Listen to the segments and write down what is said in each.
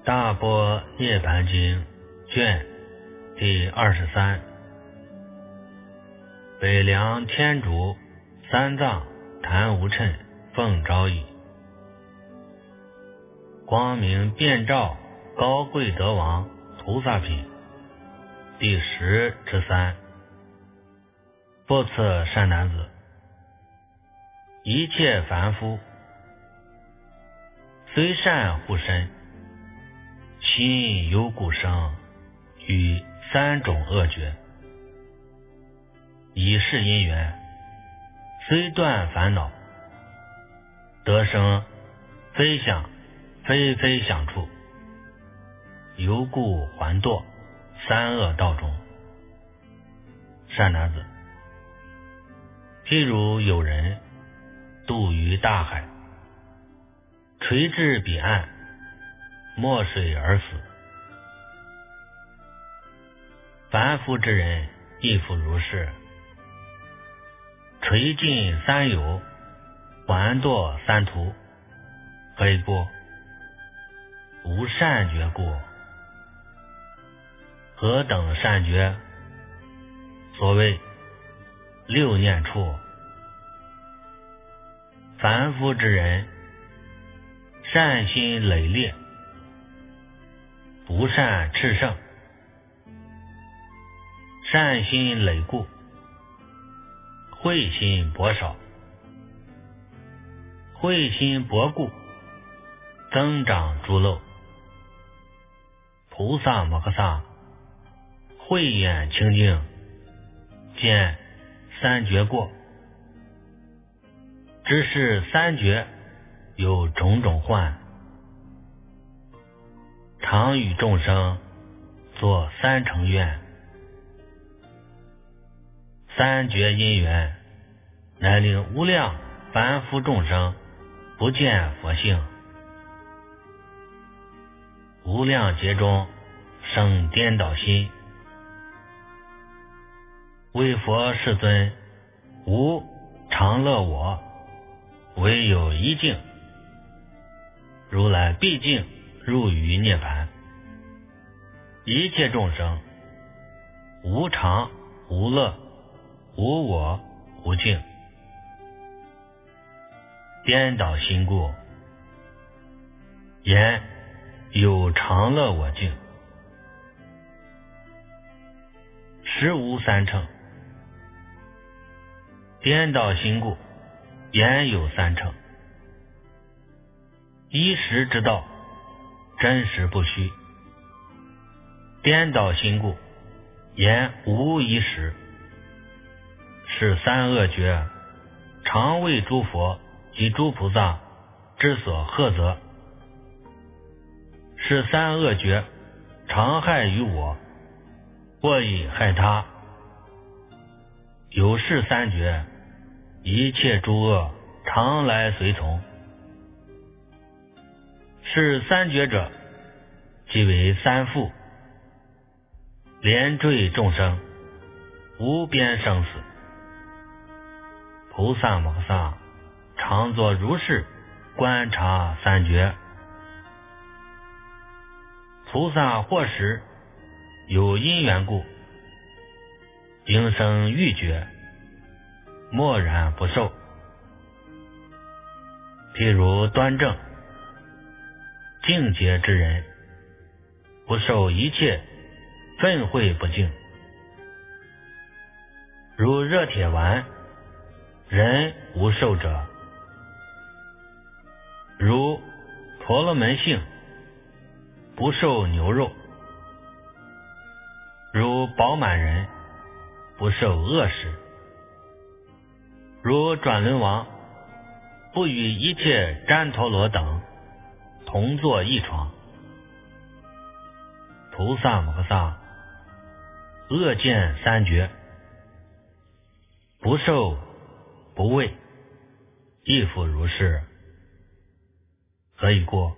大般涅盘经卷第23，北凉天竺三藏昙无谶奉诏译，光明遍照高贵德王菩萨品第10之3。不测善男子，一切凡夫虽善护身，心有故生与3种恶绝，以是因缘，虽断烦恼，得生非想非非想处，由故还堕3恶道中。善男子，譬如有人渡于大海，垂至彼岸，没水而死。凡夫之人亦复如是，垂尽3有，还堕3途。何以故？无善觉故。何等善觉？所谓6念处。凡夫之人，善心累烈，不善炽盛；善心累故，慧心薄少；慧心薄故，增长诸漏。菩萨摩诃萨慧眼清净，见3觉过，知是3觉有种种患，常与众生作3乘愿。3觉因缘，乃令无量凡夫众生不见佛性。无量劫中生颠倒心，为佛世尊无常乐我，唯有一境，如来毕竟入于涅槃。一切众生无常无乐无我无境，颠倒心故，言有常乐我境，实无3乘。颠倒心故，言有3乘。依实之道，真实不虚。颠倒心故，言无一实。是3恶觉，常为诸佛及诸菩萨之所呵责。是3恶觉，常害于我，或以害他。有是3觉，一切诸恶常来随从。是3觉者，即为3缚，连缀众生，无边生死。菩萨摩诃萨常作如是观察3觉。菩萨或时有因缘故，应生欲觉，默然不受。譬如端正净洁之人，不受一切愤恚不净。如热铁丸，人无受者；如婆罗门性，不受牛肉；如饱满人，不受恶食；如转轮王，不与一切旃陀罗等同坐一床。菩萨摩诃萨恶见3觉，不受不畏，亦复如是。何以故？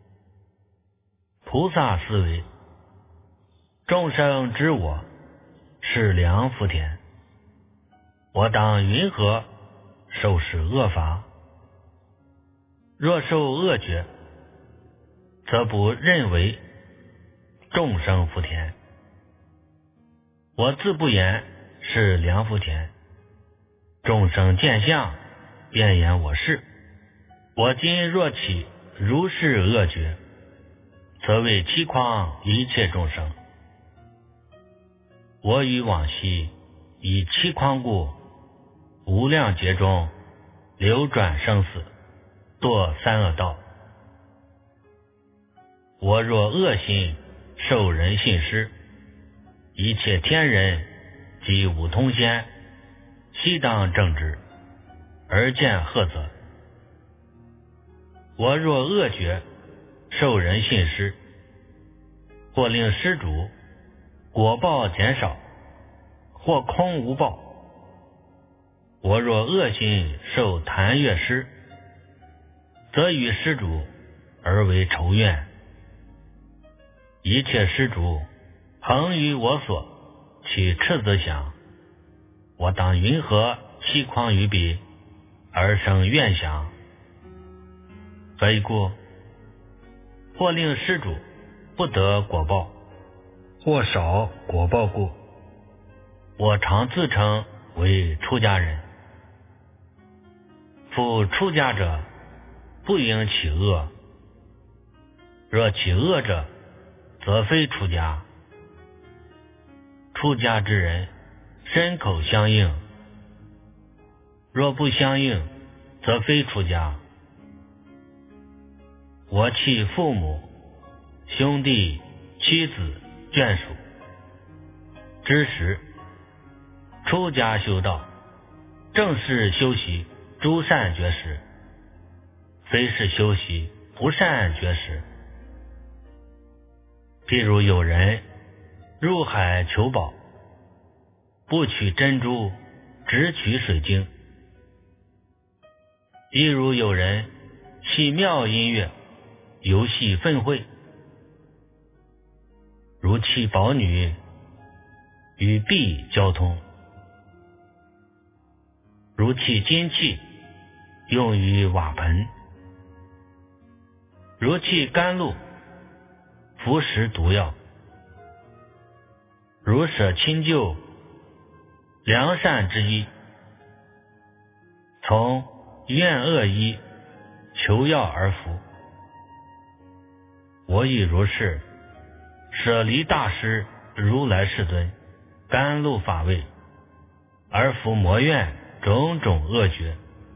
菩萨思维，众生知我是良福田，我当云何受是恶法？若受恶觉， 则不认为众生福田。我自不言是良福田，众生见相，便言我是。我今若起如是恶觉，则为欺诳一切众生。我于往昔以欺诳故，无量劫中流转生死，堕三恶道。我若恶心受人信施，一切天人及五通仙悉当正之，而见赫责。我若恶觉受人信施，或令施主果报减少，或空无报。我若恶心受檀乐施，则与施主而为仇怨。一切施主恒于我所，其赤子想，我当云何欺诳于彼，而生怨想？非故，或令施主不得果报，或少果报故，我常自称为出家人。夫出家者，不应起恶，若起恶者，则非出家。出家之人，身口相应，若不相应，则非出家。我弃父母、兄弟、妻子、眷属之时，出家修道，正是修习诸善觉识，非是修习不善觉识。譬如有人入海求宝，不取珍珠，只取水晶；亦如有人戏妙音乐，游戏愤恚，如弃宝女与璧交通，如弃金器用于瓦盆，如弃甘露服食毒药，如舍亲旧良善之衣，从怨恶衣求药而服。我亦如是，舍离大师如来世尊甘露法味，而服魔怨种种恶觉。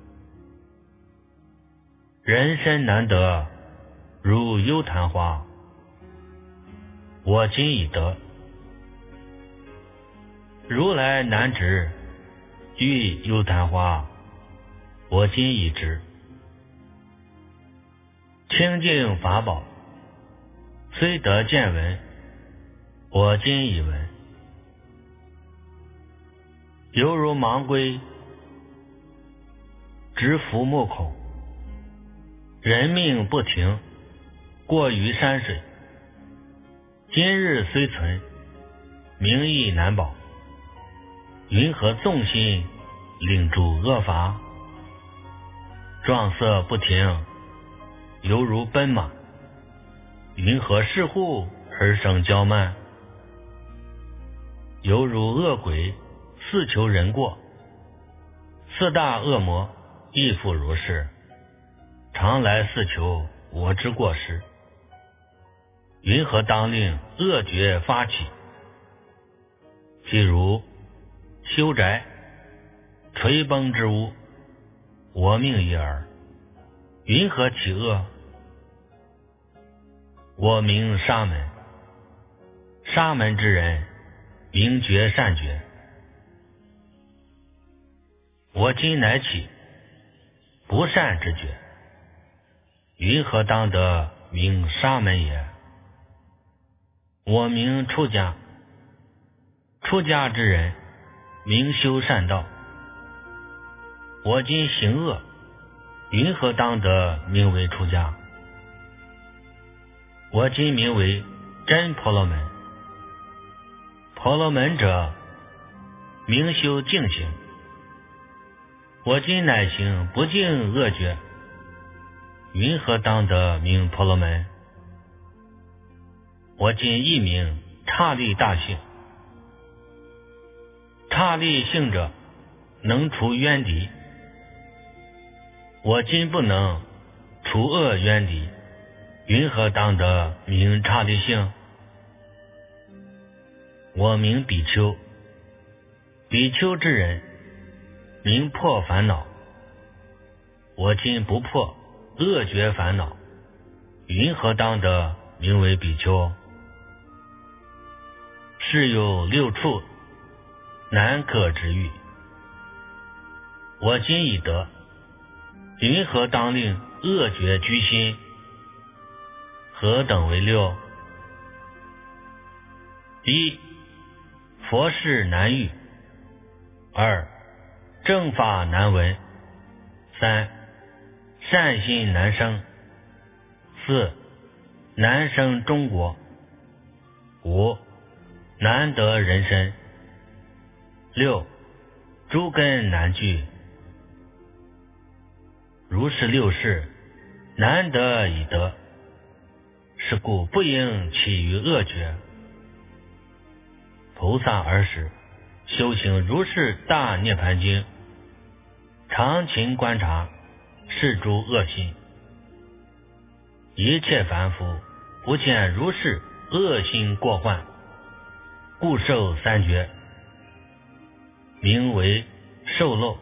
人身难得如幽昙花，我今已得。如来难值遇幽昙花，我今已值。清净法宝虽得见闻，我今已闻。犹如盲龟直伏目孔，人命不停，过于山水。今日虽存，名亦难保。云何纵心领诸恶法？壮色不停，犹如奔马。云何视乎而生骄慢？犹如恶鬼似求人过，四大恶魔亦复如是，常来似求我之过失。云何当令恶觉发起？譬如修宅垂崩之屋，我命一耳，云何起恶？我名沙门，沙门之人名觉善觉。我今乃起不善之觉，云何当得名沙门也？我名出家，出家之人名修善道。我今行恶，云何当得名为出家？我今名为真婆罗门。婆罗门者，名修净行。我今乃行不净恶觉，云何当得名婆罗门？ 我今一名刹利大姓。刹利姓者，能除冤敌。我今不能除恶冤敌，云何当得名刹利姓？我名比丘，比丘之人，名破烦恼。我今不破恶绝烦恼，云何当得名为比丘？是有六处难可知喻。我今已得，云何当令恶绝居心？何等为六？一、佛事难遇；二、正法难闻；三、善心难生；四、难生中国；五、难得人身；六、诸根难具。如是六事，难得已得，是故不应起于恶绝。菩萨尔时修行如是大涅盘经，常勤观察是诸恶心，一切凡夫不见如是恶心过患，故受三绝，名为受漏。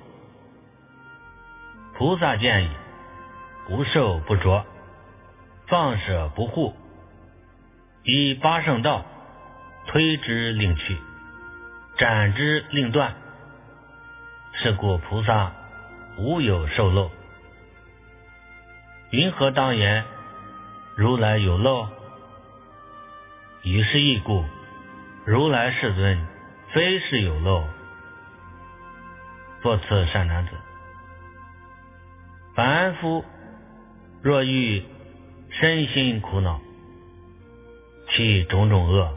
菩萨见已，不受不着，放舍不护，以八圣道推之令去，斩之令断。是故菩萨无有受漏。云何当言如来有漏？以是义故，如来世尊非是有漏。作此善男子，凡夫若欲身心苦恼，其种种恶，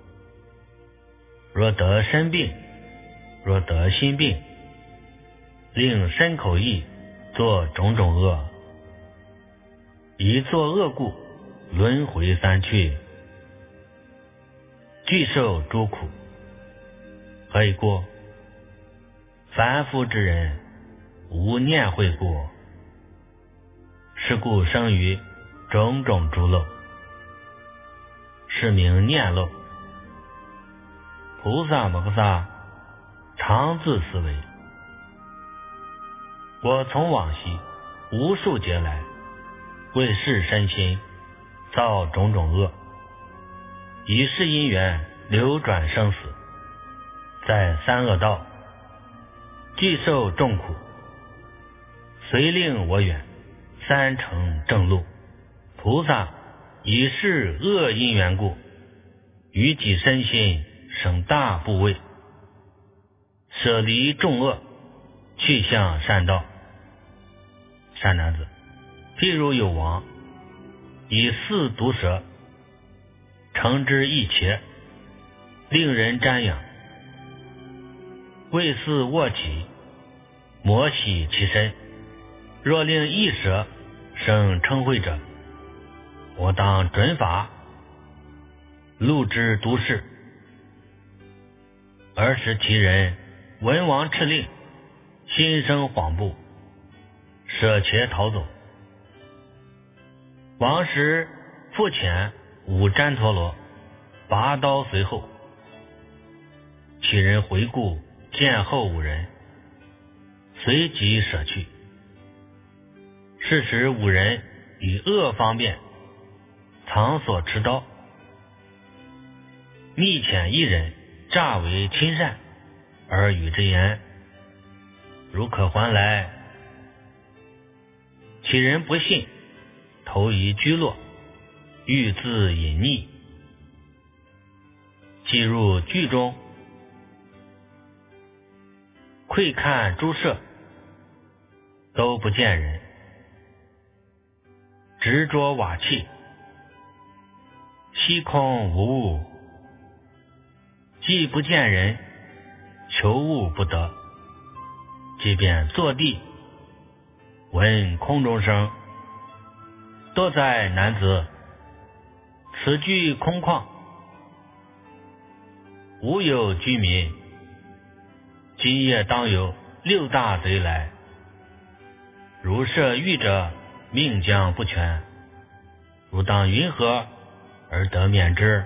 若得身病，若得心病，令身口意作种种恶，以作恶故，轮回三趣，具受诸苦。何以故？凡夫之人无念慧故，是故生于种种诸漏，是名念漏。菩萨摩诃萨常自思维，我从往昔无数劫来，为是身心造种种恶，以是因缘流转生死，在三恶道具受众苦，遂令我远三乘正路。菩萨以是恶因缘故，于己身心生大怖畏，舍离众恶，去向善道。善男子，譬如有王以四毒蛇乘之一切，令人瞻仰，为似卧起，摩洗其身。若令一蛇生嗔恚者，我当准法录之毒誓。尔时其人闻王敕令，心生惶怖，舍且逃走。王时复遣五旃陀罗拔刀随后，其人回顾见后五人，随即舍去。是时五人以恶方便藏所持刀，密遣一人诈为亲善，而与之言：如可还来。其人不信，投于居落，欲自隐匿。既入居中，窥看诸舍，都不见人，执着瓦器，虚空无物，既不见人，求物不得。即便坐地，闻空中声，多哉男子，此居空旷， 吾有居民，今夜当有6大贼来，如涉狱者，命将不全，吾当云何而得免之？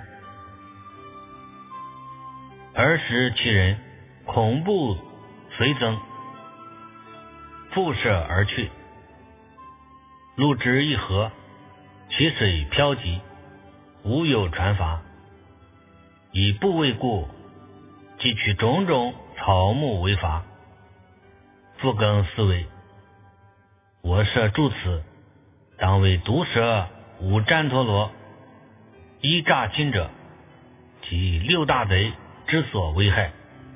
儿时其人恐怖随增，复涉而去。路之一河，其水漂急，无有船筏，以不为故，即取种种草木为筏。复更思维，我设住此，当为毒蛇无战陀罗，依诈亲者，即6大贼之所危害。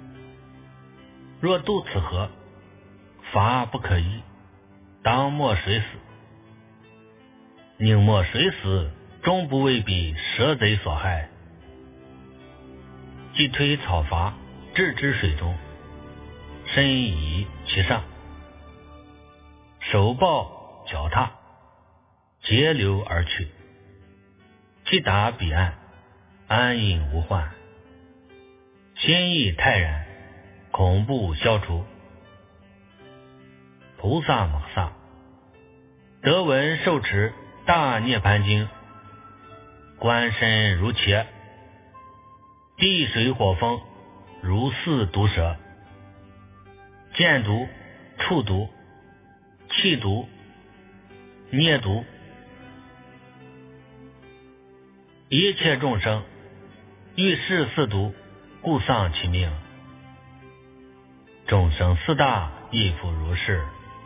若渡此河，筏不可依，当没水死。宁没水死，终不为彼蛇贼所害。即推草筏置之水中，身倚其上，手抱脚踏，截流而去。即达彼岸，安隐无患，心意泰然，恐怖消除。菩萨摩萨得闻受持大涅盘经，观身如茄，地水火风如4毒蛇，见毒、触毒、气毒、啮毒，一切众生欲视4毒，故丧其命。众生4大亦复如是。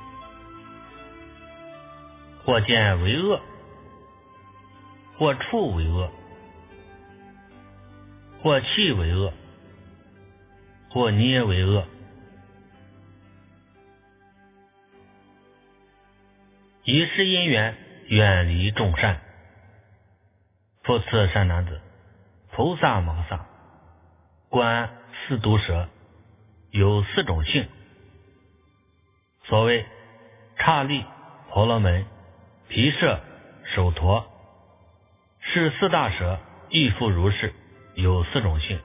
或见为恶，或触为恶，或气为恶，或捏为恶。以是因缘，远离众善。复次善男子，菩萨摩萨观4毒蛇有4种性，所谓刹利、婆罗门、毗舍、首陀，是4大蛇亦复如是，有4种性：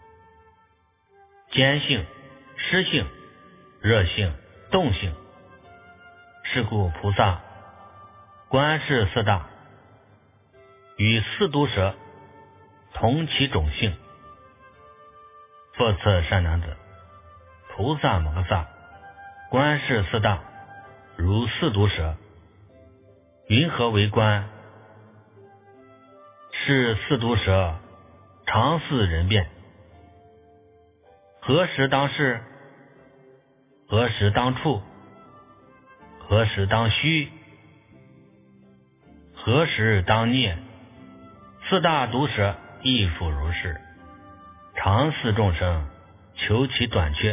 坚性、湿性、热性、动性。是故菩萨观视4大，与4毒蛇同其种性。复次善男子，菩萨摩萨观视4大，如4毒蛇，云何为观？是4毒蛇常似人变，何时当视？何时当触？何时当虚？何时当啮？4大毒蛇亦复如是，常似众生，求其短缺。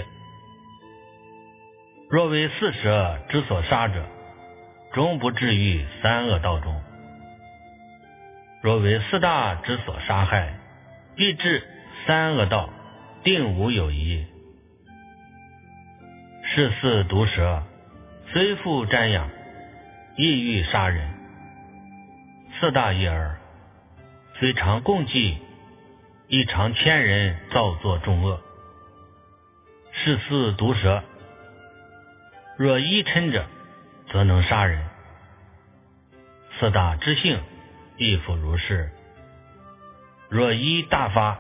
若为4蛇之所杀者，终不至于3恶道中；若为4大之所杀害，必至3恶道，定无有疑。是4毒蛇虽复瞻仰，亦欲杀人。4大一儿，虽常共济，亦常牵人造作众恶。是4毒蛇，若依嗔者，则能杀人。4大之性亦复如是，若依大发，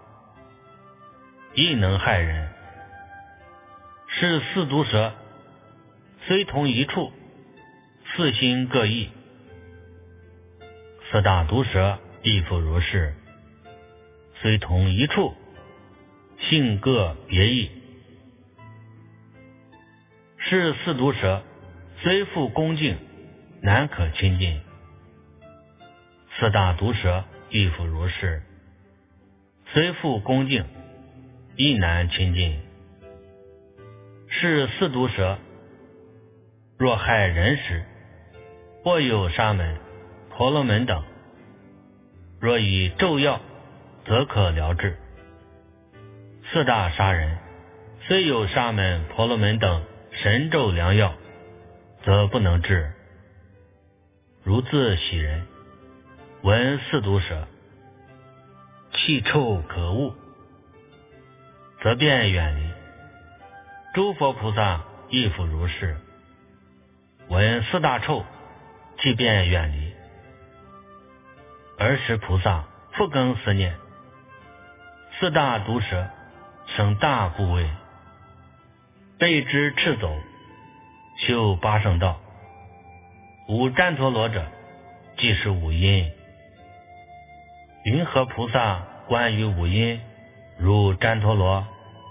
亦能害人。是4毒蛇，虽同一处，4心各异。4大毒蛇亦复如是，虽同一处，性各别异。是4毒蛇，虽复恭敬，难可亲近。4大毒蛇亦复如是，虽复恭敬，亦难亲近。是4毒蛇，若害人时，或有沙门、婆罗门等，若以咒药，则可疗治。4大杀人，虽有沙门、婆罗门等神咒良药，则不能治。如自喜人闻4毒蛇，气臭可恶， 则便远离。诸佛菩萨亦复如是。闻四大臭，即便远离。尔时菩萨复更思念，四大毒蛇生大怖畏，被之赤走，修八圣道。无旃陀罗者，即是五阴。云何菩萨观于五阴，如旃陀罗？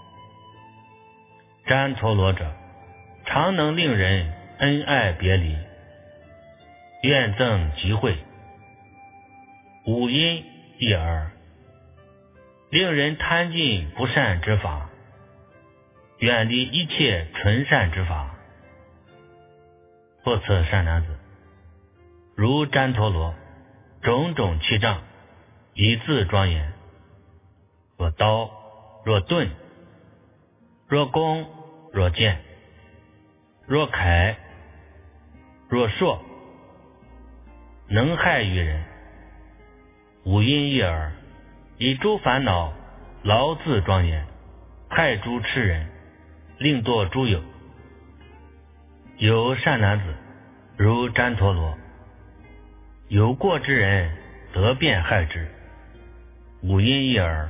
旃陀罗者，常能令人恩爱别离，愿赠集会。五阴一耳，令人贪尽不善之法，远离一切纯善之法。不此善男子，如旃陀罗，种种气障，以自庄严。若刀，若盾，若弓，若剑，若铠，若硕，能害于人。五阴一耳，以诸烦恼劳自庄严，害诸痴人，令堕诸有。有善男子，如旃陀罗，有过之人，得便害之。五阴一耳，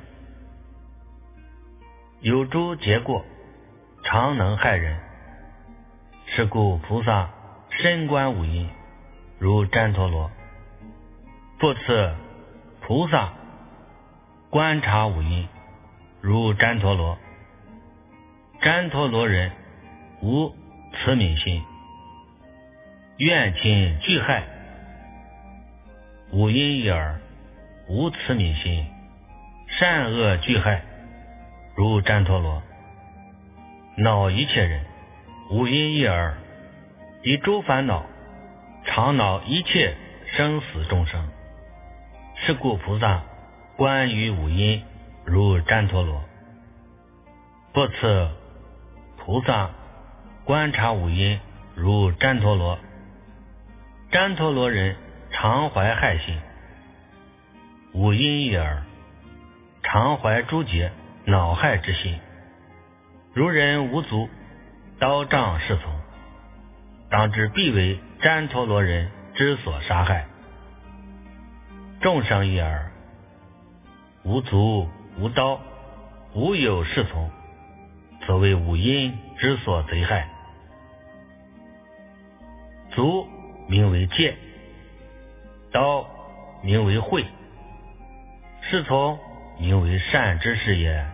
有诸结过，常能害人。是故菩萨深观五阴，如旃陀罗。复次，菩萨观察五阴，如旃陀罗。旃陀罗人无慈悯心，怨亲惧害。五阴一耳，无慈悯心，善恶惧害，如旃陀罗。恼一切人，五阴一耳，以诸烦恼常恼一切生死众生。是故菩萨观于五阴，如旃陀罗。不次，菩萨观察五阴，如旃陀罗。旃陀罗人常怀害心，五阴一耳，常怀诸劫恼害之心。如人无足，刀杖侍从，当知必为旃陀罗人之所杀害。众生一耳，无足无刀无有侍从，则为五阴之所贼害。足名为戒，刀名为慧，侍从名为善知识也。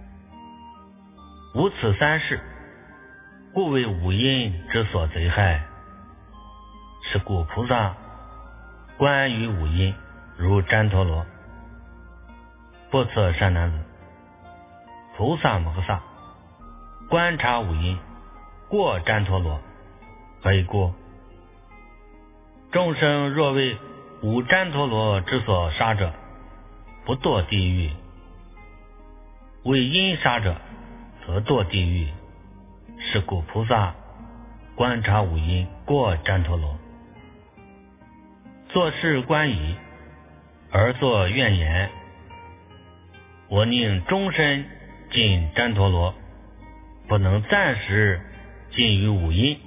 无此三事，故为五阴之所贼害。是故菩萨观于五阴，如旃陀罗。不测善男子，菩萨摩诃萨观察五阴，过旃陀罗。何以故？众生若为五旃陀罗之所杀者，不堕地狱；为阴杀者，则堕地狱。是故菩萨观察五阴，过旃陀罗。作是观已，而作怨言：我宁终身尽旃陀罗，不能暂时尽于五阴。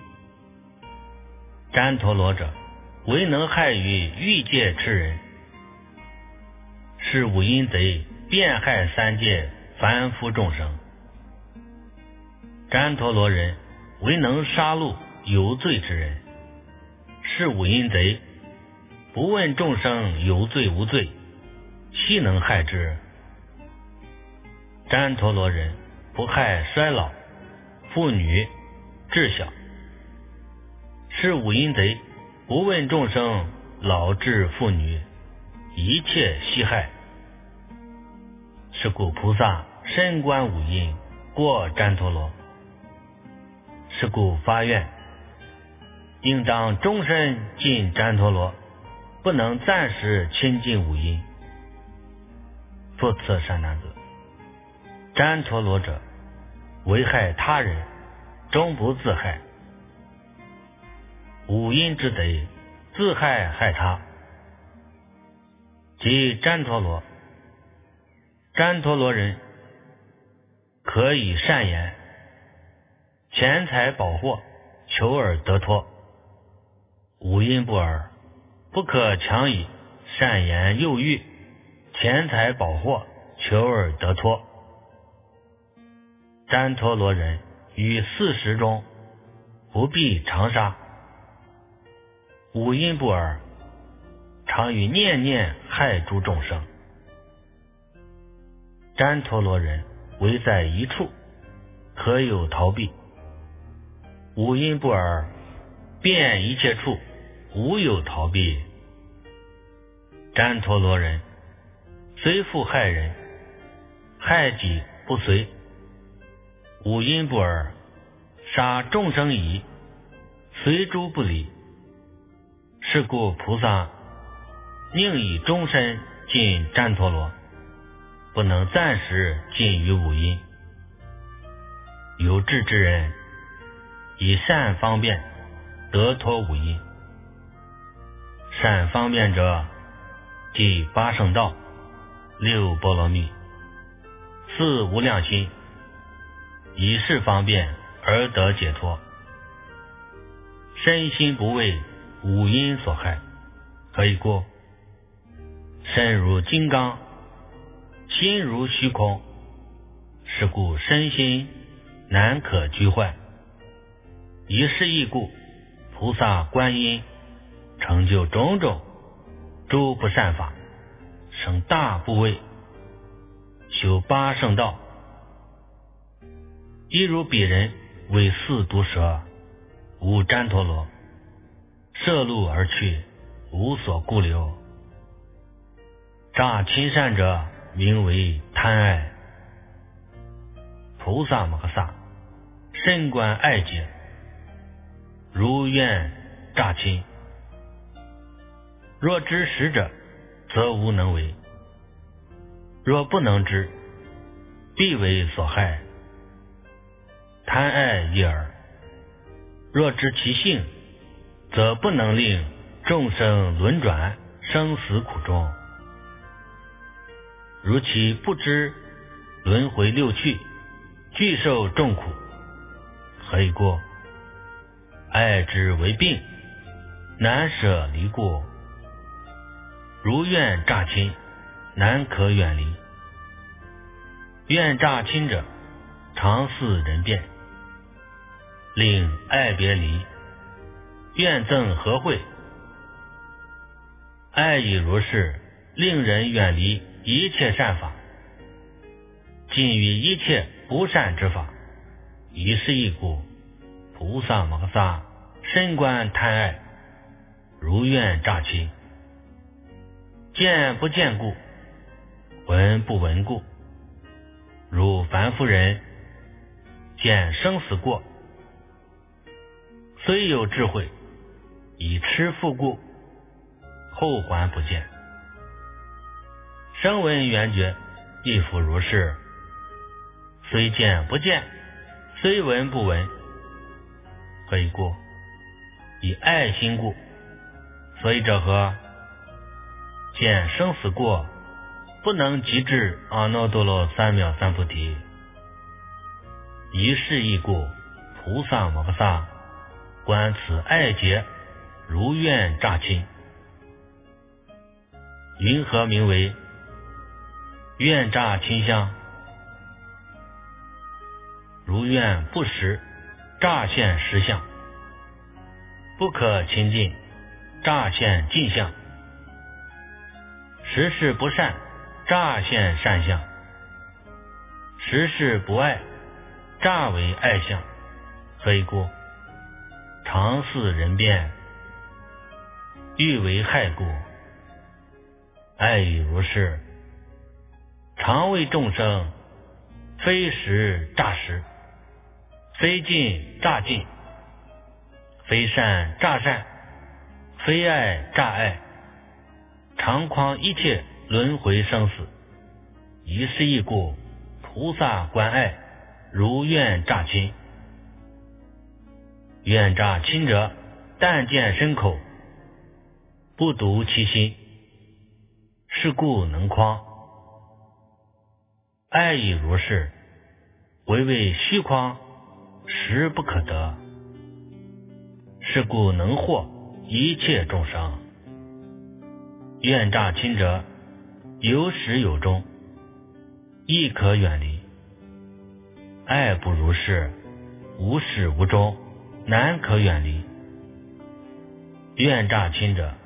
旃陀罗者，唯能害于欲界痴人，是五阴贼遍害三界凡夫众生。旃陀罗人唯能杀戮有罪之人，是五阴贼不问众生有罪无罪，悉能害之。旃陀罗人不害衰老、妇女、智小，是五阴贼不问众生老智妇女，一切悉害。是故菩萨深观五阴，过旃陀罗。是故发愿，应当终身尽旃陀罗，不能暂时亲近五阴。复次善男子，旃陀罗者，危害他人，终不自害。五阴之贼，自害害他，即旃陀罗。旃陀罗人可以善言，钱财宝货，求而得脱。五阴不尔，不可强以善言诱欲，钱财宝货，求而得脱。旃陀罗人于40中不必长杀。五阴不尔，常于念念害诸众生。旃陀罗人唯在一处，可有逃避。五阴不尔，遍一切处，无有逃避。旃陀罗人虽复害人，害己不随。五阴不尔，杀众生矣，随诸不理。是故菩萨宁以终身尽旃陀罗，不能暂时尽于五阴。有志之人，以善方便得脱五阴。善方便者，即八圣道、六波罗蜜、四无量心，以是方便而得解脱。身心不为五阴所害，可以过。身如金刚，心如虚空，是故身心难可居坏。以是义故，菩萨观音成就种种诸不善法，生大怖畏，修八圣道。亦如彼人为4毒蛇，无旃陀罗，摄路而去，无所顾留。诈亲善者，名为贪爱。菩萨摩诃萨深观爱结，如愿诈亲。若知实者，则无能为；若不能知，必为所害。贪爱一耳，若知其性，则不能令众生轮转生死苦中。如其不知轮回六趣，俱受众苦，何以过？爱之为病，难舍离故。如愿诈亲，难可远离。愿诈亲者，常似人变，令爱别离，愿憎和会。爱已如是，令人远离一切善法，尽于一切不善之法。以是义故，菩萨摩诃萨深观贪爱，如愿诈亲。见不见故，闻不闻故。如凡夫人见生死过，虽有智慧，以痴复故，后还不见。声闻缘觉亦复如是，虽见不见，虽闻不闻。何以故？以爱心故。所以者何？见生死过，不能即至阿耨多罗三藐三菩提。以是义故，菩萨摩诃萨观此爱结，如愿诈亲。云何名为愿诈亲相？如愿不实，诈现实相；不可亲近，诈现近相；实事不善，诈现善相；实事不爱，诈为爱相。何以故？常似人变，欲为害故。爱已如是，常为众生，非实诈实，非尽诈尽，非善诈善，非爱诈爱，常诳一切轮回生死。以是义故，菩萨观爱，如愿诈亲。愿诈亲者，但见身口，不读其心，是故能诳。爱已如是， 唯为虚诳，实不可得。是故能获一切众生。愿诈亲者，有始有终，亦可远离。爱不如是，无始无终，难可远离。愿诈亲者，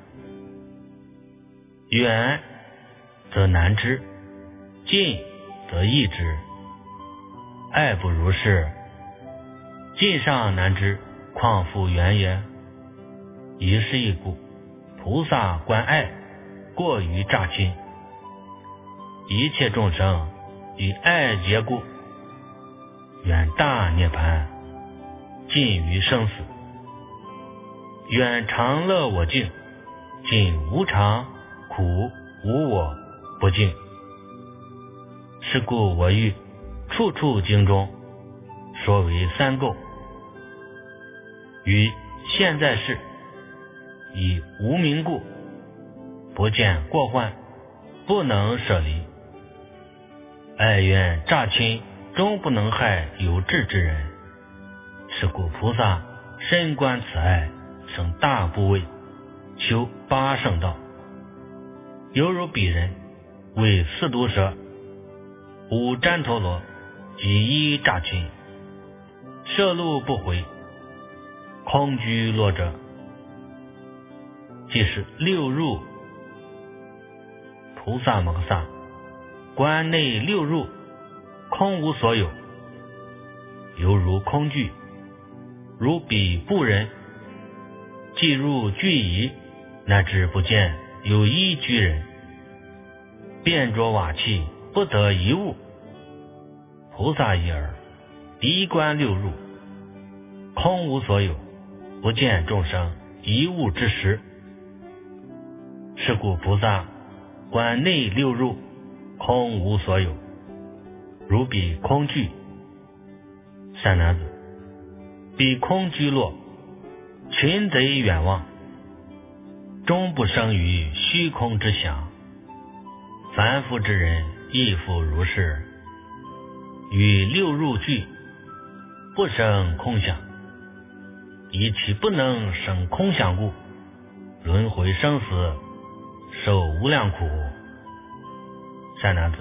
远则难知，近则易知。爱不如是，近上难知，况复远也。以是一故，菩萨观爱过于诈亲，一切众生以爱结故，愿大涅槃，尽于生死。愿常乐我净，尽无常苦无我不净。是故我欲处处经中说为三垢，于现在世以无明故，不见过患，不能舍离。爱愿诈亲终不能害有志之人。是故菩萨深观此爱，生大怖畏，求八圣道。犹如彼人为四毒蛇、五旃陀罗及一诈亲，摄路不回，空居落者，即是六入。菩萨摩诃萨观内六入，空无所有，犹如空具。如彼不人，既入具夷，乃至不见有一居人，遍着瓦器，不得一物。菩萨一耳，离观六入，空无所有，不见众生一物之时。是故菩萨观内六入，空无所有，如彼空具。善男子，彼空居落，群贼远望，终不生于虚空之想。凡夫之人亦复如是，与六入俱，不生空想。以其不能生空想故，轮回生死，受无量苦。善男子，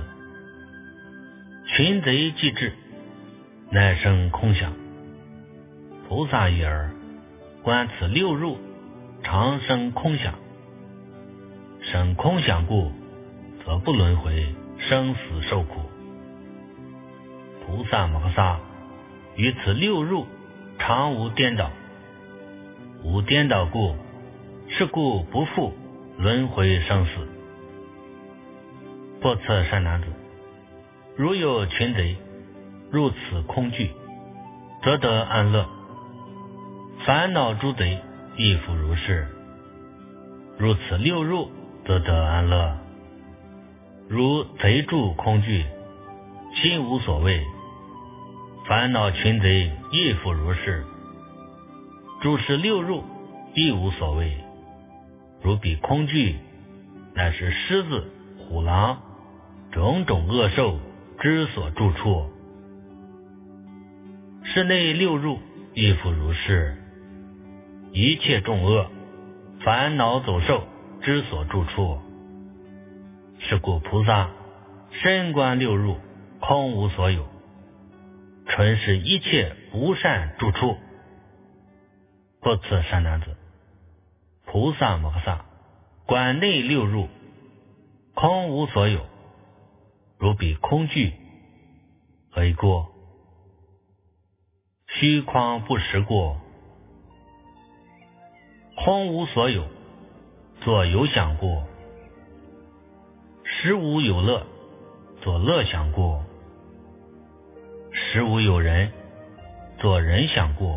群贼既至，乃生空想。菩萨一耳，观此六入，常生空想。生空想故，则不轮回生死受苦。菩萨摩诃萨于此六入常无颠倒，无颠倒故，是故不复轮回生死。不测善男子，如有群贼入此空具，则得安乐。烦恼诸贼亦复如是，入此六入，则得安乐。如贼住空具，心无所谓，烦恼群贼亦复如是，诸是六入亦无所谓。如彼空具，乃是狮子、虎狼种种恶兽之所住处。是内六入亦复如是，一切众恶、烦恼走兽之所住处。是故菩萨深观六入，空无所有，纯是一切无善住处。不此善男子，菩萨摩诃萨观内六入，空无所有，如彼空具。何以故？虚诳不实故。空无所有，作有想故；实无有乐，作乐想故；实无有人，作人想故。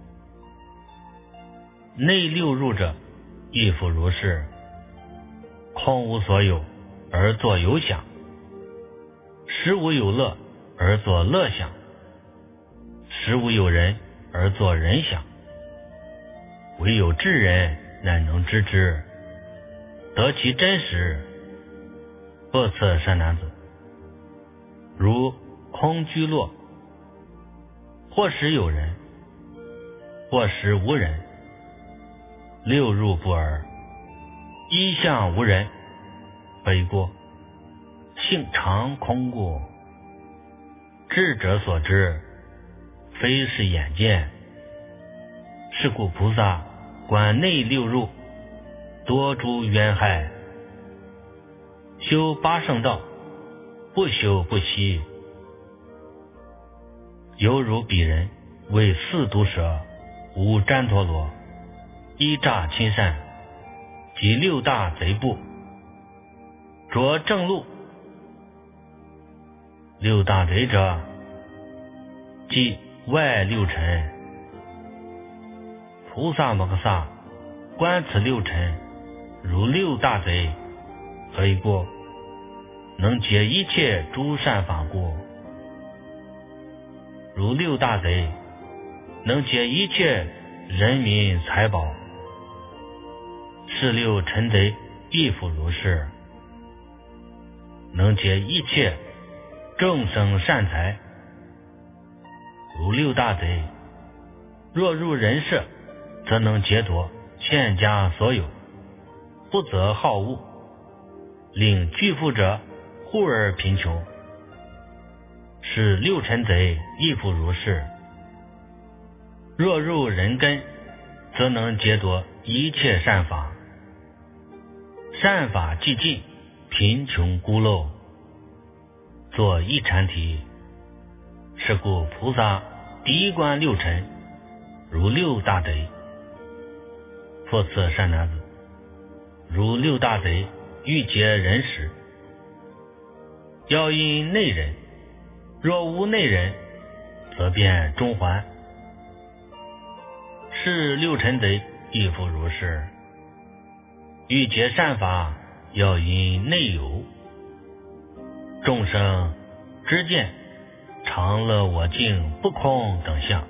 内六入者亦复如是，空无所有而作有想，实无有乐而作乐想，实无有人而作人想。唯有智人乃能知之，得其真实。不测善男子，如空居落， 或使有人，或使无人，六入不尔，一向无人，非过，性常空故。智者所知，非是眼见。是故菩萨观内六入，多诸冤害，修八圣道，不修不息。犹如彼人为四毒蛇、五旃陀罗、一诈亲善及六大贼部，着正路。六大贼者，即外六尘。菩萨摩诃萨观此六尘如六大贼，何以故？能解一切诸善法故。如六大贼能解一切人民财宝，是六尘贼亦复如是，能解一切众生善财。如六大贼若入人舍，则能劫夺现家所有，不择好恶，令巨富者忽而贫穷。是六尘贼亦复如是。若入人根，则能劫夺一切善法，善法既尽，贫穷孤陋，作一禅题。是故菩萨第一观六尘如六大贼。复次善男子，如六大贼欲劫人时，要因内人，若无内人，则变中环。是六尘贼亦复如是。欲劫善法，要因内有。众生知见常乐我净不空等相，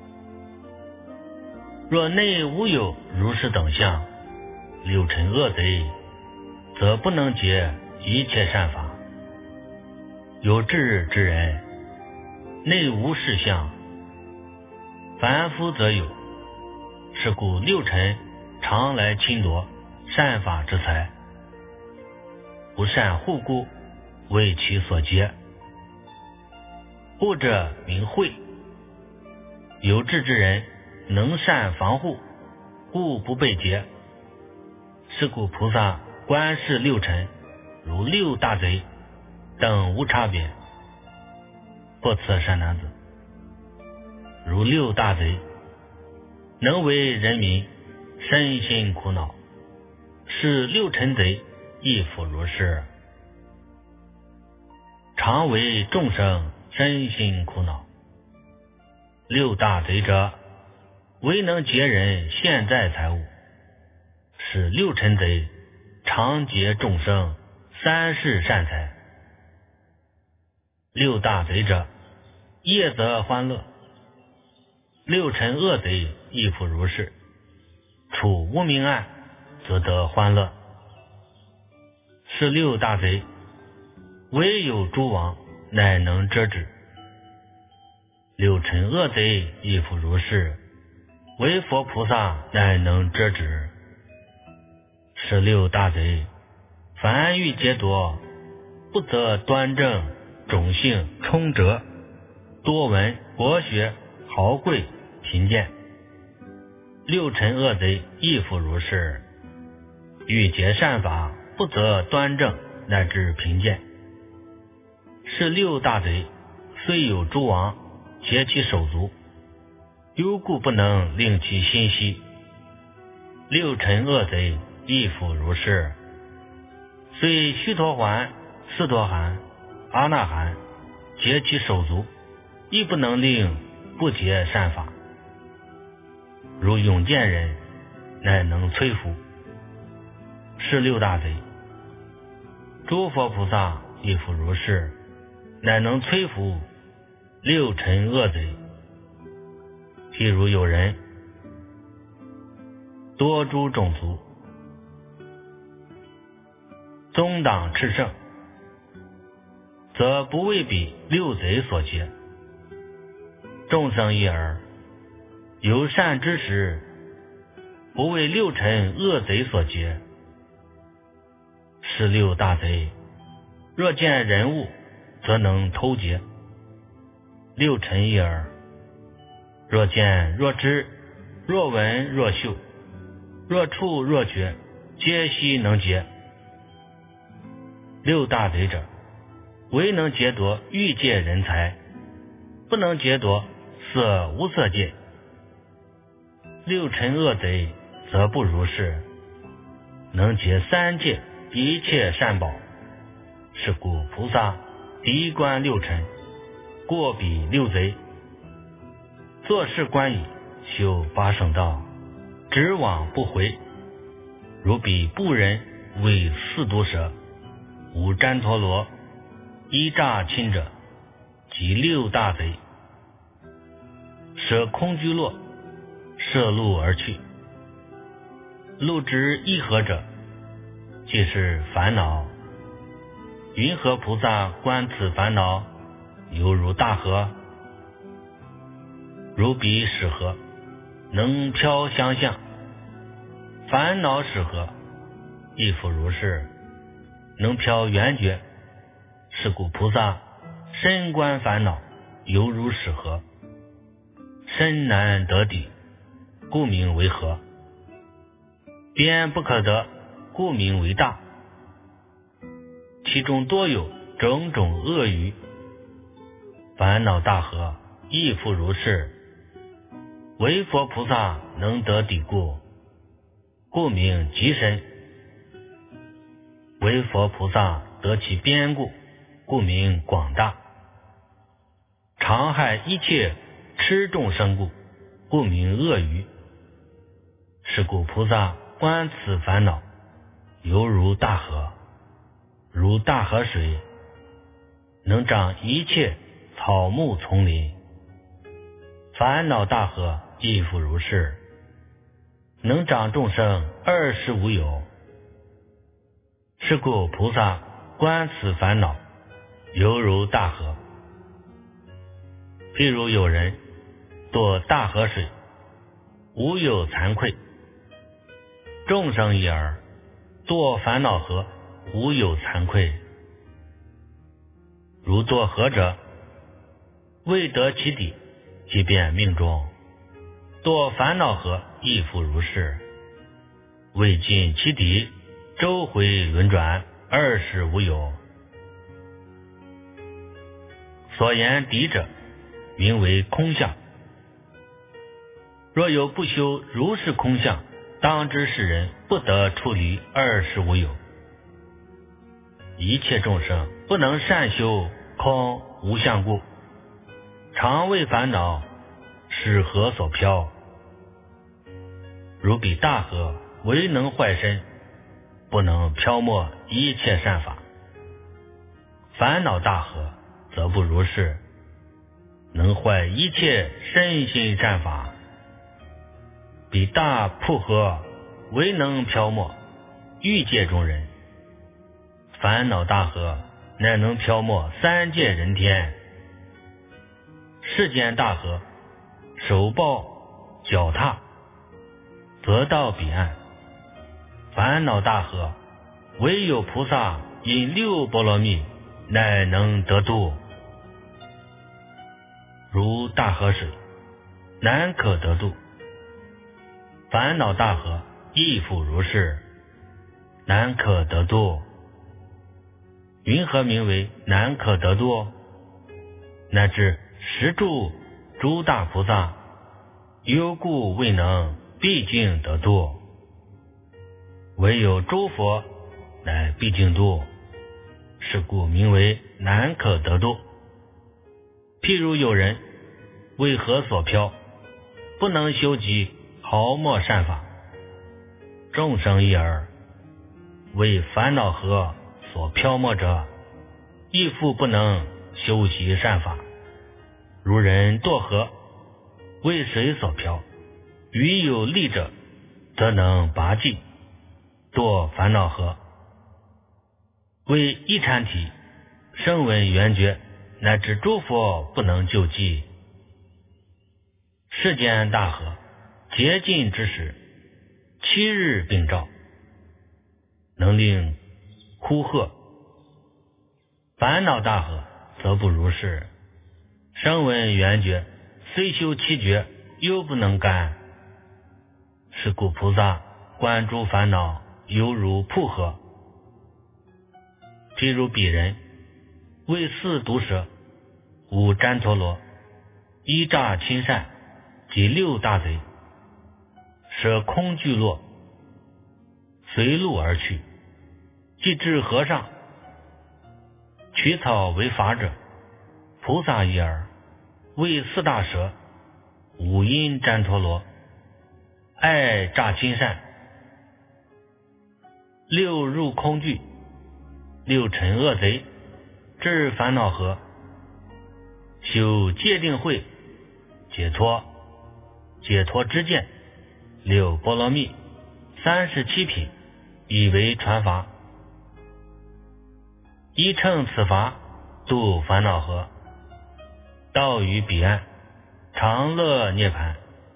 若内无有如是等相，六尘恶贼则不能结一切善法。有智之人，内无是相，凡夫则有。是故六尘常来侵夺善法之财，不善护故，为其所劫。护者名慧，有智之人能善防护，故不被劫。是故菩萨观视六尘如六大贼等无差别。不此善男子，如六大贼能为人民身心苦恼，是六尘贼亦复如是。常为众生身心苦恼。六大贼者，唯能劫人现在财物，是六尘贼常劫众生三世善财。六大贼者，业则欢乐。六尘恶贼亦复如是，处无明暗，则得欢乐。是六大贼，唯有诸王乃能遮止。六尘恶贼亦复如是，唯佛菩萨乃能遮止。是六大贼，凡欲劫夺，不择端正种姓充哲，多闻博学豪贵贫贱。六尘恶贼亦复如是，欲劫善法，不择端正乃至贫贱。是六大贼，虽有诸王劫其手足，犹故不能令其心息。六尘恶贼亦复如是，虽须陀洹、斯陀含、阿那含劫其手足，亦不能令不劫善法。如永见人，乃能摧伏。是六大贼，诸佛菩萨亦复如是，乃能摧伏六尘恶贼。譬如有人多诸种族，宗党炽盛，则不为彼六贼所劫。 众生一耳，有善之时，不为六尘恶贼所劫。是六大贼，若见人物，则能偷劫。六尘一耳，若见若知若闻若嗅若触若觉，皆悉能劫。六大贼者，唯能劫夺欲界人财，不能劫夺色无色界。六尘恶贼则不如是，能劫三界一切善宝。是故菩萨敌观六尘，过彼六贼，作是观已，修八圣道，直往不回。如彼部人为四毒蛇，无旃陀罗，依诈亲者，即六大贼。舍空居落，摄路而去。路之一合者，即是烦恼。云何菩萨观此烦恼，犹如大河？如彼始河，能飘相向。烦恼始河，亦复如是，能飘圆觉。是故菩萨深观烦恼，犹如始河，深难得底，故名为河。边不可得，故名为大。其中多有种种恶语，烦恼大河亦复如是。唯佛菩萨能得底故，故名极深。唯佛菩萨得其边故，故名广大。常害一切痴众生故，故名恶语。是故菩萨观此烦恼，犹如大河，如大河水，能长一切草木丛林。烦恼大河亦复如是，能长众生二十无有。是故菩萨观此烦恼，犹如大河。譬如有人堕大河水，无有惭愧。众生一耳，堕烦恼河，无有惭愧。如堕河者，未得其底，即便命中。堕烦恼河亦复如是，未尽其底，周回轮转，二十无有。所言敌者，名为空相。若有不修如是空相，当知是人不得处离二十无有。一切众生不能善修空无相故，常为烦恼使河所漂。如彼大河，唯能坏身，不能漂没一切善法。烦恼大河则不如是，能坏一切身心善法。彼大瀑河，唯能漂没欲界中人。烦恼大河，乃能漂没三界人天。世间大河，手抱脚踏，则到彼岸。烦恼大河，唯有菩萨因六波罗蜜，乃能得度。如大河水，难可得度。烦恼大河亦复如是，难可得度。云何名为难可得度？乃至十住诸大菩萨，犹故未能毕竟得度。唯有诸佛乃毕竟度，是故名为难可得度。譬如有人为河所漂，不能修集毫末善法。众生一耳，为烦恼河所漂没者，亦复不能修习善法。如人堕河，为水所漂，于有力者，则能拔济，堕烦恼河。为一禅体，声闻缘觉，乃至诸佛不能救济。 世间大河竭尽之时，7日并照，能令枯壑。烦恼大河则不如是，声闻缘觉虽修7觉，又不能干。是故菩萨观诸烦恼，犹如瀑河。譬如彼人为4毒蛇、5旃陀罗、1诈亲善及6大贼，舍空聚落，随路而去，既至河上，取草为法者，菩萨一耳，为4大蛇、5阴旃陀罗、爱诈亲善、6入空聚、6尘恶贼，至烦恼河，修戒定慧、解脱知见、6波罗蜜、37品，以为传法。依乘此法，渡烦恼河，到于彼岸，常乐涅槃。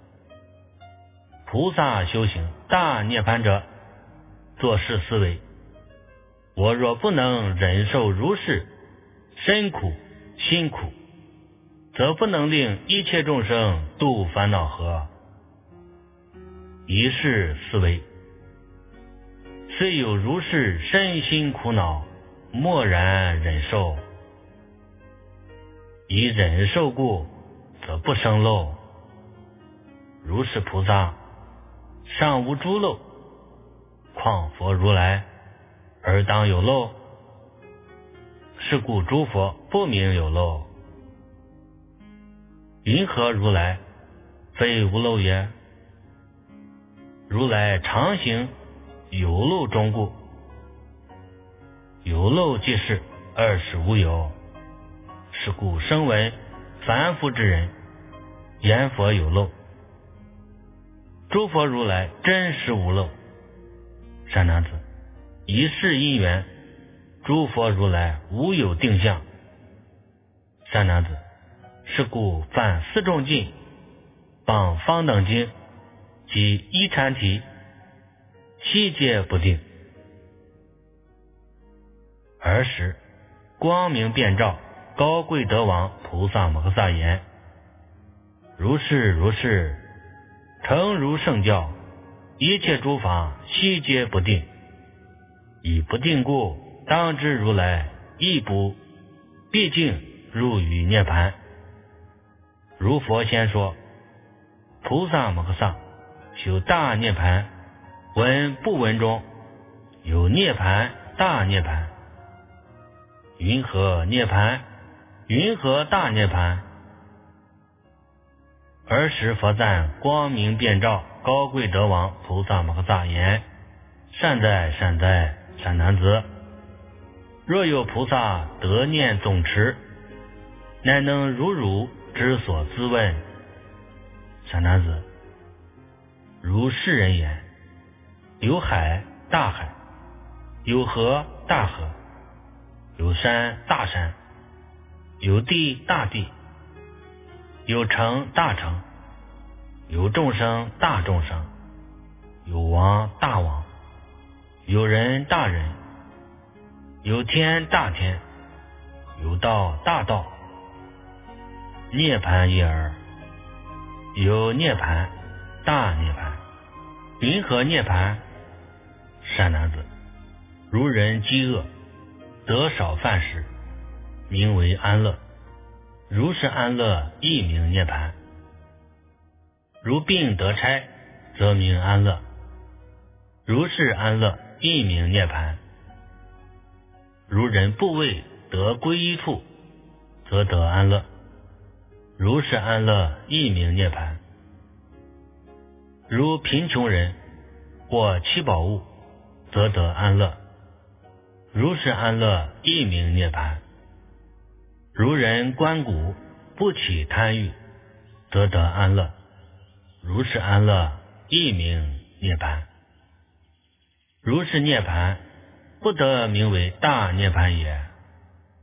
菩萨修行大涅槃者，作是思维：我若不能忍受如是身苦心苦，则不能令一切众生渡烦恼河。一是思维，虽有如是身心苦恼，默然忍受。以忍受故，则不生漏。如是菩萨尚无诸漏，况佛如来而当有漏？是故诸佛不明有漏。云何如来非无漏也？如来常行有漏中故。有漏即是二十无有。是故声闻凡夫之人言佛有漏，诸佛如来真实无漏。善男子，以是因缘，诸佛如来无有定相。善男子，是故犯4种禁，谤方等经及依禅题，悉皆不定。尔时光明遍照高贵德王菩萨摩诃萨言：如是如是，诚如圣教，一切诸法悉皆不定。以不定故，当知如来亦不毕竟入于涅槃。如佛先说，菩萨摩诃萨修大涅槃，闻不闻中有涅槃大涅槃。云何涅槃？云何大涅槃？尔时佛赞光明遍照高贵德王菩萨摩诃萨言：善哉善哉，善男子，若有菩萨得念总持，乃能如汝之所自问。善男子，如是人言：有海大海，有河大河，有山大山，有地大地，有城大城，有众生大众生，有王大王，有人大人，有天大天，有道大道。涅槃一耳，有涅槃大涅槃。云何涅槃？善男子，如人饥饿，得少饭食，名为安乐，如是安乐亦名涅槃。如病得差，则名安乐，如是安乐亦名涅槃。如人部位得归依处，则得安乐，如是安乐亦名涅槃。如贫穷人或七宝物，则得安乐，如是安乐亦名涅槃。如人观谷不起贪欲，则得安乐，如是安乐亦名涅槃。如是涅槃不得名为大涅槃也。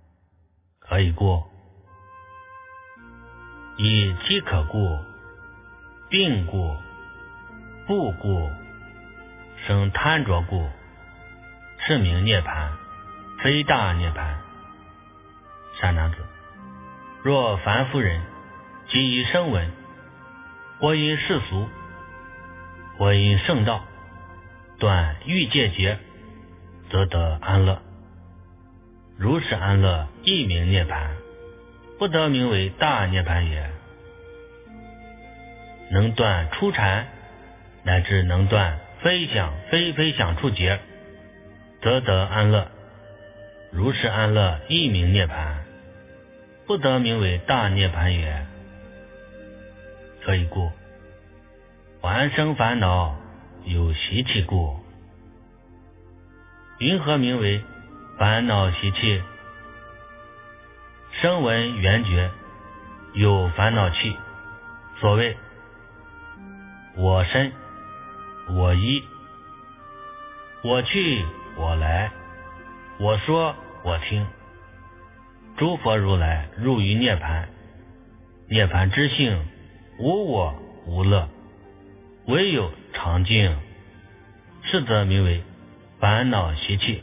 何以故？以饥渴故， 病故、怖故、生贪着故，是名涅槃，非大涅槃。善男子，若凡夫人即以声闻，或因世俗，或因圣道，断欲界劫，则得安乐。如是安乐，亦名涅槃，不得名为大涅槃也。能断初禅，乃至能断非想非非想处劫，则得安乐。如是安乐，亦名涅槃，不得名为大涅槃也。何以故？还生烦恼，有习气故。云何名为烦恼习气？声闻缘觉有烦恼气，所谓我身、我依、我去、我来、我说、我听。诸佛如来入于涅槃，涅槃之性无我无乐，唯有常静，是则名为烦恼习气。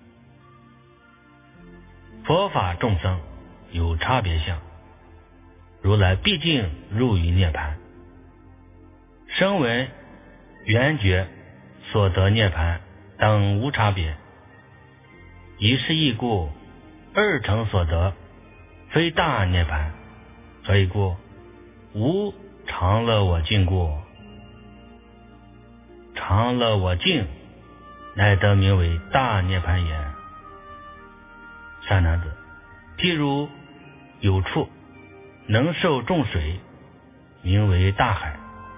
佛法众生有差别相，如来毕竟入于涅槃。声闻缘觉所得涅槃等无差别，一是异故，二乘所得非大涅槃。何以故？无常乐我净故。常乐我净，乃得名为大涅槃也。善男子，譬如有处能受众水，名为大海。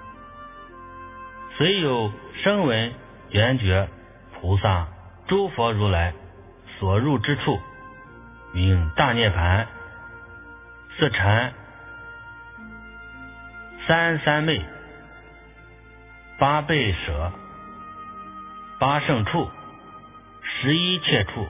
虽有声闻缘觉菩萨诸佛如来所入之处，名大涅槃。四禅、三三昧、八倍舍、八圣处、11切处，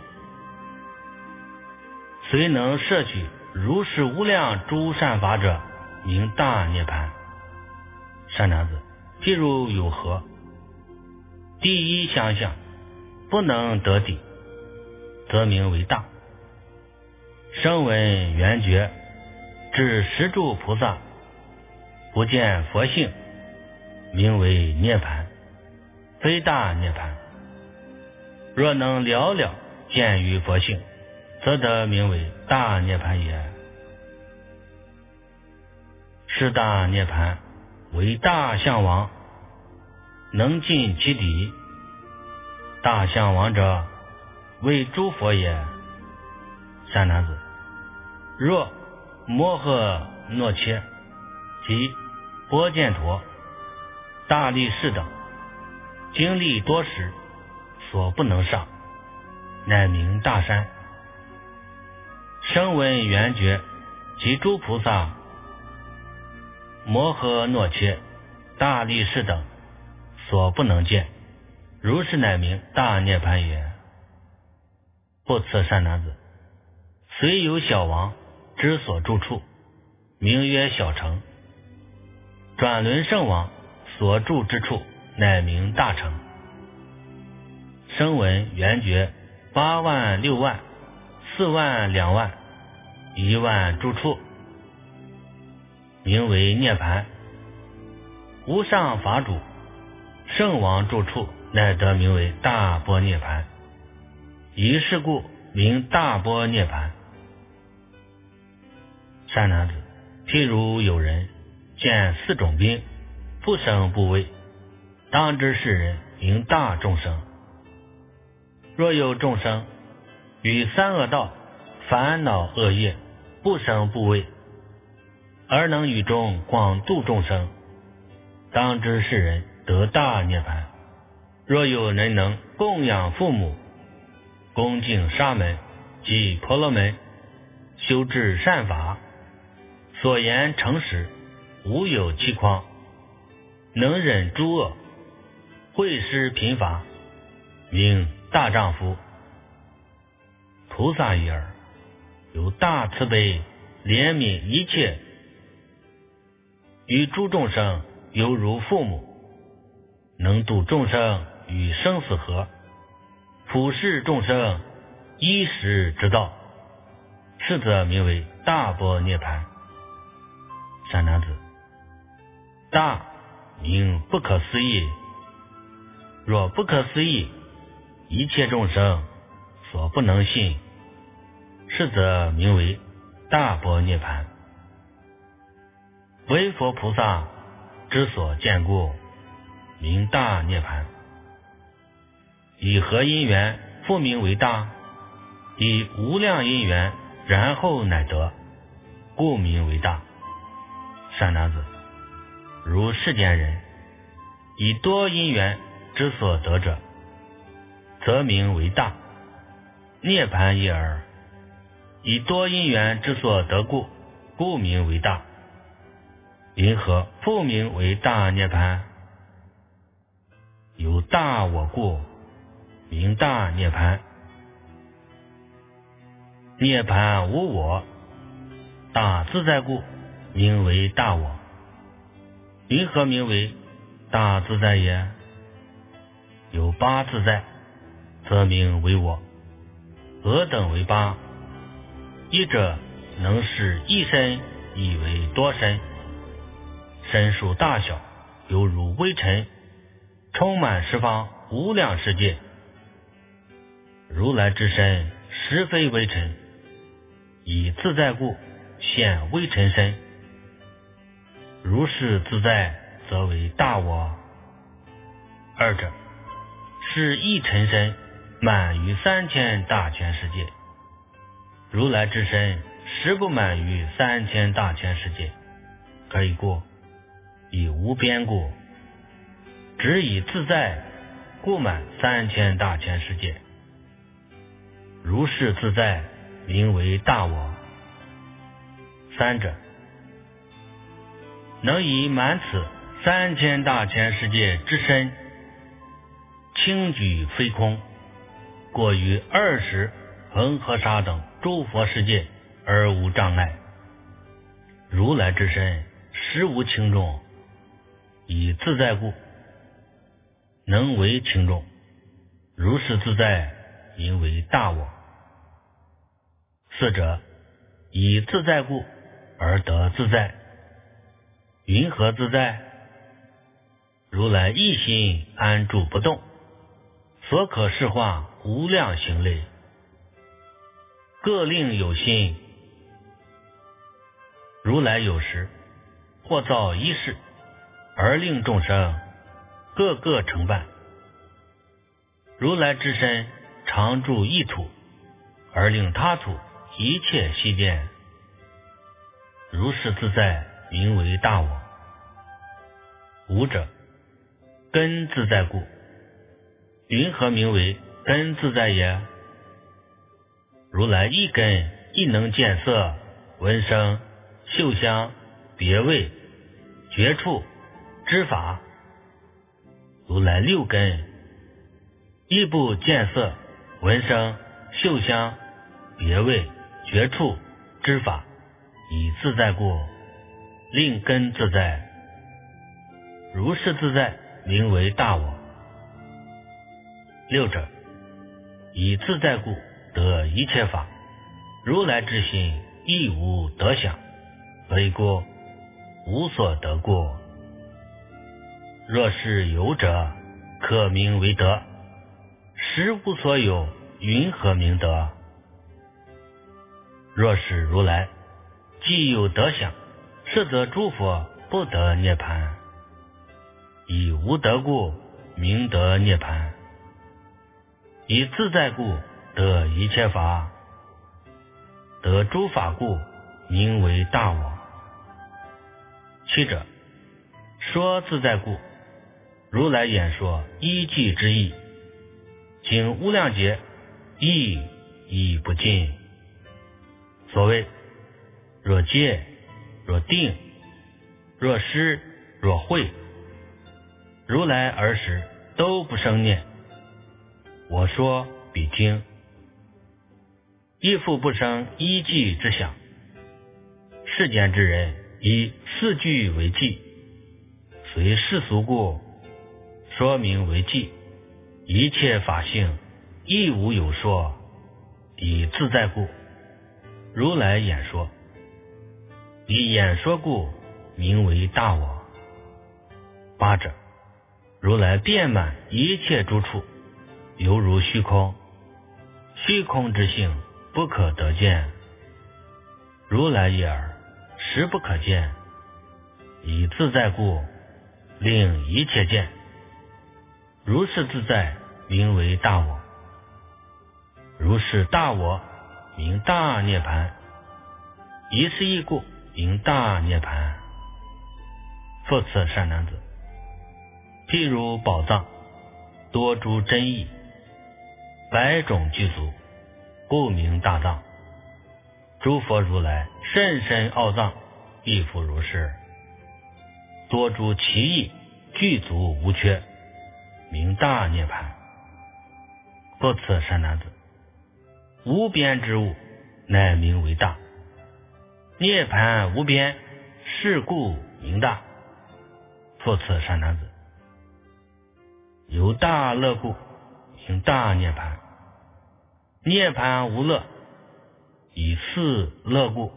虽能摄取如是无量诸善法者，名大涅槃。善男子，譬如有河，第一相向不能得底，则名为大。声闻缘觉至十住菩萨不见佛性，名为涅槃，非大涅槃。若能了了见于佛性，则得名为大涅槃也。是大涅槃为大象王，能尽其底。大象王者，为诸佛也。善男子，若摩诃诺切及波犍陀、大力士等经历多时，所不能上，乃名大山。声闻缘觉及诸菩萨、摩诃诺切、大力士等所不能见，如是乃名大涅槃也。不辞善男子，虽有小王之所住处，名曰小城；转轮圣王所住之处，乃名大城。声闻缘觉8万、6万、4万、2万、1万住处，名为涅槃。无上法主圣王住处，乃得名为大般涅槃。以是故名大般涅槃。善男子，譬如有人见4种兵，不生不畏，当知是人名大众生。若有众生于三恶道烦恼恶业，不生不畏，而能于中广度众生，当知是人得大涅槃。若有人能供养父母，恭敬沙门及婆罗门，修治善法，所言诚实，无有欺诳，能忍诸恶，会施贫乏，名大丈夫。菩萨一耳，有大慈悲，怜悯一切，于诸众生犹如父母，能度众生于生死河，普世众生衣食之道，是则名为大般涅槃。善男子，大名不可思议，若不可思议，一切众生所不能信，是则名为大般涅槃。为佛菩萨之所见故，名大涅槃。以何因缘复名为大？以无量因缘，然后乃得，故名为大。善男子，如世间人以多因缘之所得者，则名为大，涅槃一耳。以多因缘之所得故，故名为大。因何复名为大涅槃？有大我故，名大涅槃。涅槃无我，大自在故，名为大我。因何名为大自在也？有八自在，则名为我。何等为八？一者能使一身以为多身，身数大小犹如微尘，充满十方无量世界。如来之身实非微尘，以自在故现微尘身。如是自在，则为大我。二者是一尘身满于3000大千世界，如来之身实不满于3000大千世界，可以故，以无边故，只以自在故满3000大千世界。如是自在，名为大我。三者能以满此3000大千世界之身，轻举飞空，过于20恒河沙等诸佛世界而无障碍。如来之身实无轻重，以自在故，能为轻重。如是自在，名为大我。四者以自在故而得自在。云何自在？如来一心安住不动，所可视化无量行类，各令有心。如来有时或造一事，而令众生各个承办。如来之身常住一土，而令他土一切悉见。如是自在，名为大我。五者根自在故。云何名为根自在也？如来一根亦能见色、闻声、嗅香、别味、觉处、知法。如来六根亦不见色、闻声、嗅香、别味、觉处、知法，以自在故，令根自在。如是自在，名为大我。六者以自在故得一切法，如来之心亦无得想，所以故无所得故。若是有者，可名为得；实无所有，云何名得？若是如来既有得想，是则诸佛不得涅槃。以无得故，名得涅槃。以自在故得一切法，得诸法故，名为大我。七者说自在故，如来演说一即之意，经无量劫，意亦不尽。所谓若戒，若定，若施，若慧，如来儿时都不生念。我说彼听，亦复不生一即之想。世间之人以四句为记， 随世俗故，说明为寂。一切法性亦无有说，以自在故，如来演说。以演说故，名为大我。八者，如来遍满一切诸处，犹如虚空，虚空之性不可得见。如来一耳，实不可见。以自在故，令一切见。如是自在，名为大我。如是大我，名大涅盘。以是义故，名大涅盘。复次善男子，譬如宝藏，多诸珍异，百种具足，故名大藏。诸佛如来甚深奥藏，亦复如是。多诸奇异，具足无缺，名大涅盘。复次善男子，无边之物，乃名为大。涅盘无边，是故名大。复次善男子，由大乐故，名大涅盘。涅盘无乐，以四乐故，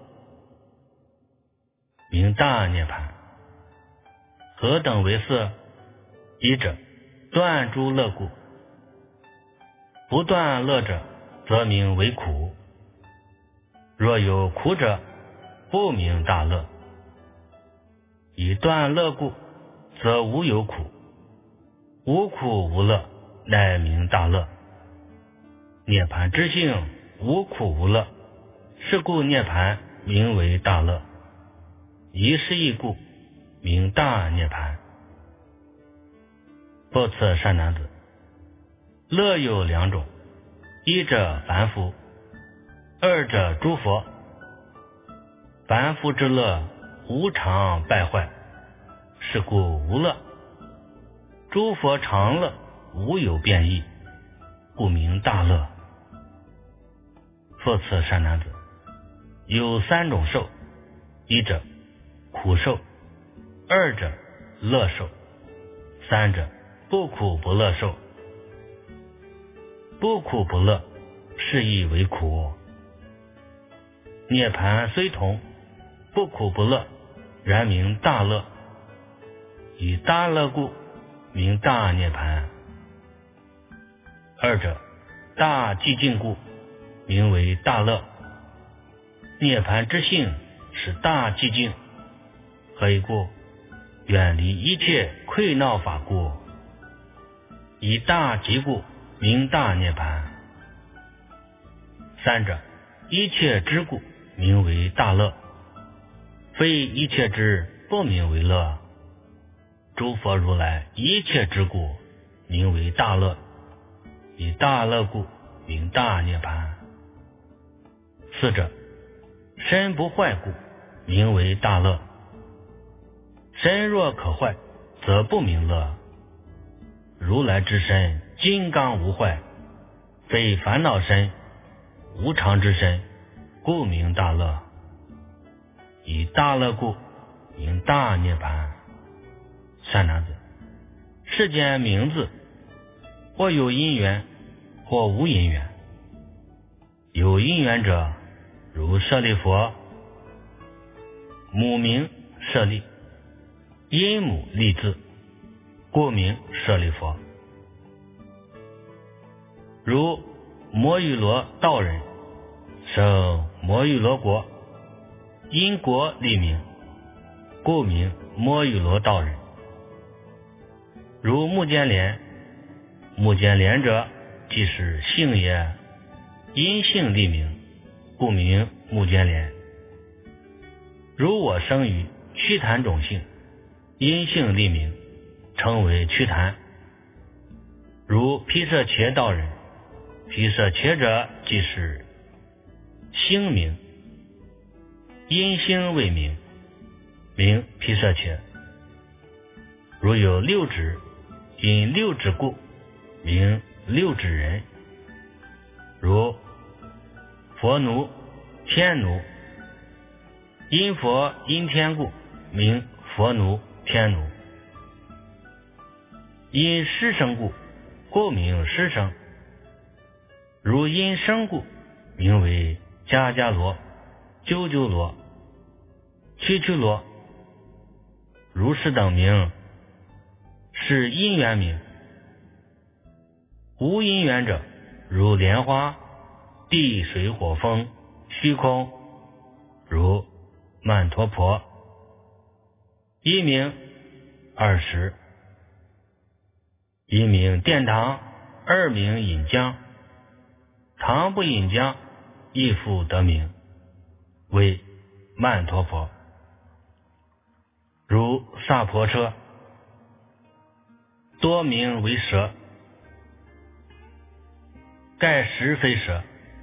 名大涅盘。何等为色？一者，断诸乐故。不断乐者，则名为苦。若有苦者，不名大乐。以断乐故，则无有苦。无苦无乐，乃名大乐。涅盘之性，无苦无乐，是故涅盘名为大乐。以是义故，名大涅盘。复次善男子，乐有两种，一者凡夫，二者诸佛。凡夫之乐，无常败坏，是故无乐。诸佛常乐，无有变异，故名大乐。复次善男子，有三种受，一者苦受，二者乐受，三者不苦不乐受。不苦不乐，是亦为苦。涅盘虽同，不苦不乐，然名大乐。以大乐故，名大涅盘。二者大寂静故，名为大乐。涅盘之性是大寂静，何以故？远离一切溃闹法故。以大寂故，名大涅盘。三者一切知故，名为大乐。非一切知，不名为乐。诸佛如来一切知故，名为大乐。以大乐故，名大涅盘。四者身不坏故，名为大乐。身若可坏，则不名乐。如来之身，金刚无坏，非烦恼身，无常之身，故名大乐。以大乐故，名大涅盘。善男子，世间名字，或有因缘，或无因缘。有因缘者，如舍利佛，母名舍利，因母立字，故名舍利佛。如摩喻罗道人，生摩喻罗国，因国立名，故名摩喻罗道人。如目犍连，目犍连者，即是姓也，因姓立名，故名目犍连。如我生于瞿昙种姓，因姓立名，称为瞿昙。如毗舍伽道人，毗舍伽者，即是星名，因星为名，名毗舍伽。如有六指，因六指故，名六指人。如佛奴、天奴，因佛因天故，名佛奴、天奴。 因湿生故，故名湿生。如因生故，名为迦迦罗、鸠鸠罗、曲曲罗。如是等名是因缘名。无因缘者，如莲花、地水火风、虚空，如曼陀婆。一名20，一名殿堂，二名引浆。堂不引浆，亦复得名，为曼陀婆。如萨婆车，多名为蛇，盖实非蛇。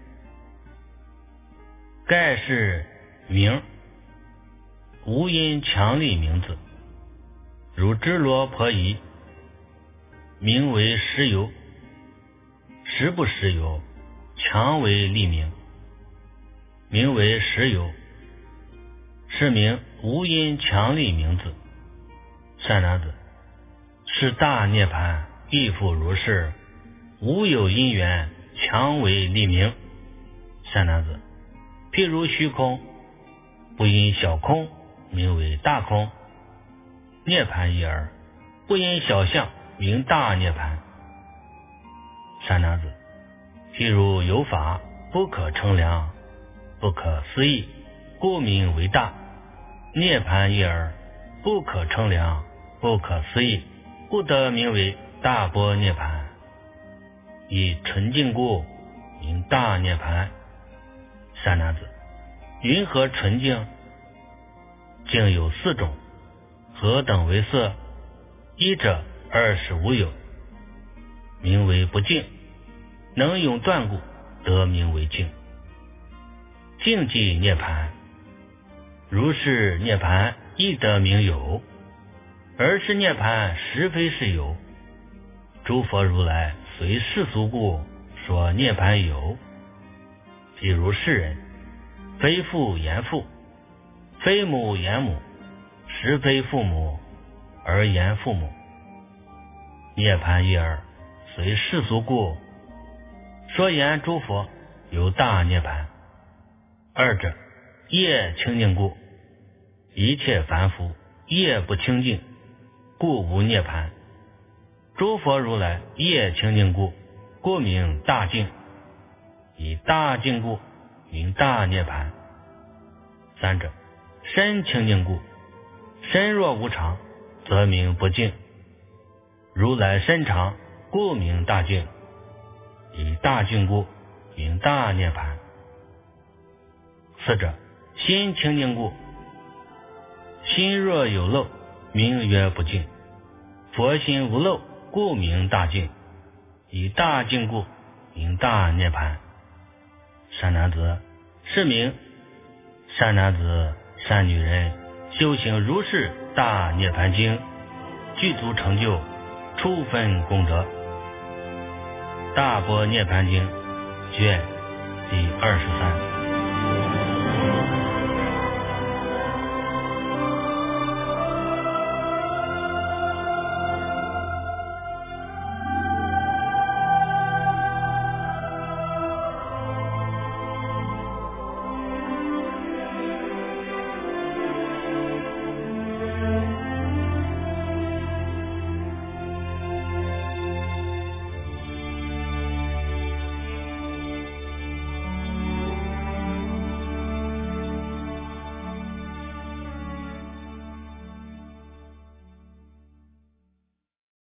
盖是名，无因强力名字。如支罗婆夷，名为实由，实不实由，强为利名，名为实由，是名无因强力名字。善男子，是大涅盘亦复如是，无有因缘强为利名。善男子，譬如虚空，不因小空，名为大空，涅盘一耳；不因小相，名大涅盘。善男子，譬如有法，不可称量，不可思议，故名为大。涅盘一耳，不可称量，不可思议，故得名为大般涅盘。以纯净故，名大涅盘。善男子，云何纯净？净有4种，何等为色？一者20无有，名为不净，能永断故，得名为净。净即涅盘，如是涅盘亦得名有，而是涅盘实非是有。诸佛如来随世俗故说涅盘有。譬如世人，非父言父，非母言母，实非父母，而言父母。涅盘一耳，随世俗故说言诸佛有大涅盘。二者业清净故，一切凡夫业不清净，故无涅盘。诸佛如来业清净故，故名大净。以大净故，名大涅盘。三者身清净故，身若无常，则名不净。如来身常，故名大净。以大净故，名大涅盘。四者心清净故，心若有漏，名曰不净。佛心无漏，故名大净。以大净故，名大涅盘。善男子，是名善男子、善女人修行如是大涅盘经，具足成就，初分功德。大般涅盘经卷第23。